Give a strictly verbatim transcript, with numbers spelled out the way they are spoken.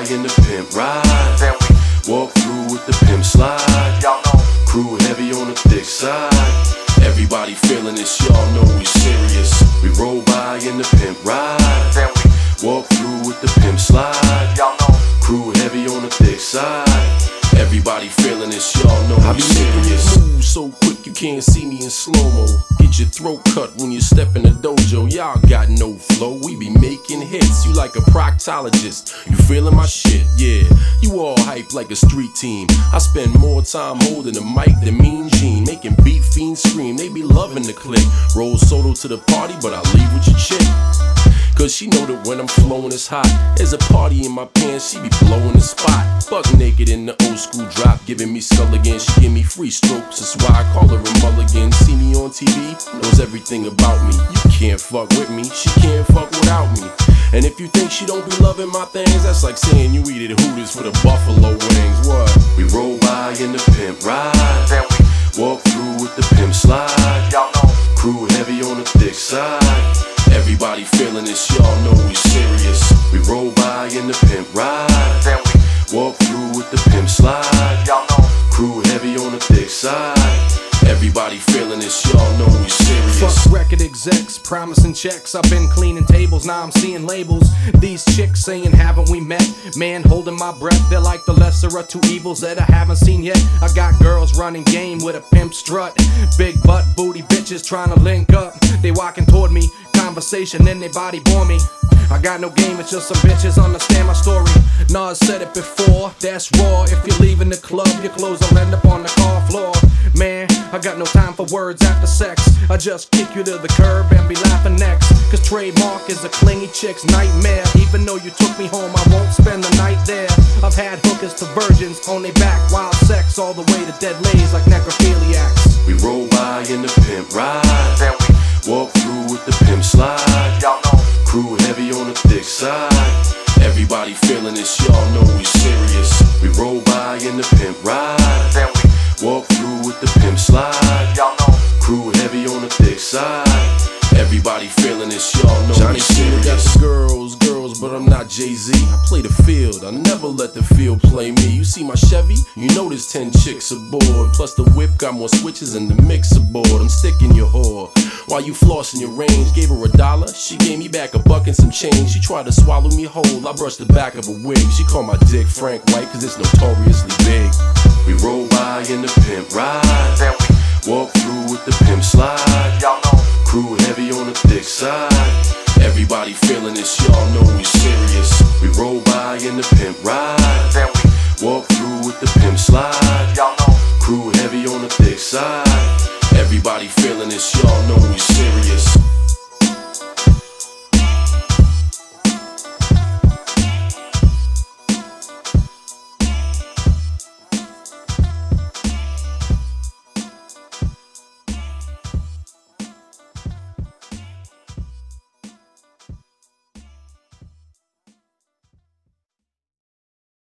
in the pimp ride. Then we walk through with the pimp slide. Y'all know crew heavy on the thick side. Everybody feeling this, y'all know we serious. We roll by in the pimp ride. Then we walk through with the pimp slide. Y'all know crew heavy on the thick side. Everybody feeling this, y'all know we serious. Move so quick you can't see me in slow-mo. Get your throat cut when you step in the dojo. Y'all got no flow, we be making hits. You like a proctologist, you feeling my shit, yeah. You all hype like a street team. I spend more time holding the mic than Mean Gene, making beat fiends scream. They be loving the click. Roll solo to the party, but I leave with your chick. Cause she know that when I'm flowing it's hot. There's a party in my pants, she be blowing the spot. Buck naked in the old school drop, giving me skull again. She give me free strokes, that's why I call her a mulligan. See me on T V, knows everything about me. You can't fuck with me, she can't fuck without me. And if you think she don't be loving my things, that's like saying you eat at Hooters for the buffalo wings. What? We roll by in the pimp ride. Then we walk through with the pimp slide. Y'all know crew heavy on the thick side. Everybody feeling this, y'all know we serious. We roll by in the pimp ride. Then we walk through with the pimp slide. Y'all know crew heavy on the thick side. Everybody feeling this, y'all know we serious. Fuck record execs, promising checks. I've been cleaning tables, now I'm seeing labels. These chicks saying haven't we met? Man, holding my breath, they're like the lesser of two evils that I haven't seen yet. I got girls running game with a pimp strut. Big butt booty bitches trying to link up. They walking toward me, conversation in their body bore me. I got no game, it's just some bitches understand my story. Nas said it before, that's raw. If you're leaving the club, your clothes will end up on the car floor. Man, I got no time for words after sex. I just kick you to the curb and be laughing next. Cause trademark is a clingy chick's nightmare. Even though you took me home, I won't spend the night there. I've had hookers to virgins on their back, wild sex all the way to dead lays like necrophiliacs. We roll by in the pimp ride. Then we walk through with the pimp slide. Y'all know crew heavy on the thick side. Everybody feeling this, y'all know we serious. We roll by in the pimp ride. Then we walk through with the pimp slide. Y'all know crew heavy on the thick side. Everybody feeling this, y'all know Johnny we Cena got serious. the girls, girls, but I'm not Jay-Z. I play the field, I never let the field play me. You see my Chevy? You know there's ten chicks aboard. Plus the whip got more switches in the mixer board. I'm sticking your whore while you flossing your range. Gave her a dollar, she gave me back a buck and some change. She tried to swallow me whole, I brushed the back of a wig. She called my dick Frank White cause it's notoriously big. We roll by in the pimp ride. Then we walk through with the pimp slide. Y'all know crew heavy on the thick side. Everybody feeling this, y'all know we serious. We roll by in the pimp ride. Then